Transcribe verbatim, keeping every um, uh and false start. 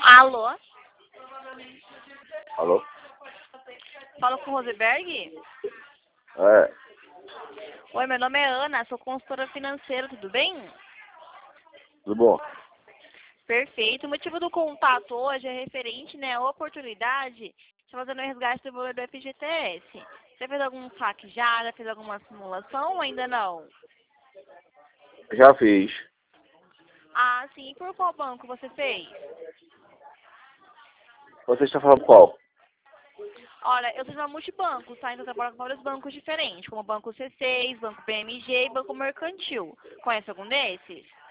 Alô? Alô? Fala com o Rosenberg? É, Oi, meu nome é Ana, sou consultora financeira, tudo bem? tudo bom? Perfeito. O motivo do contato hoje é referente, né, à oportunidade de fazer um resgate do valor do F G T S. Você fez algum saque já? Já fez alguma simulação ou ainda não? Já fiz. Ah, sim. E por qual banco você fez? Você está falando qual? Olha, eu sou de uma multibanco, tá? Então eu trabalho com vários bancos diferentes, como o Banco C seis, Banco B M G e Banco Mercantil. Conhece algum desses?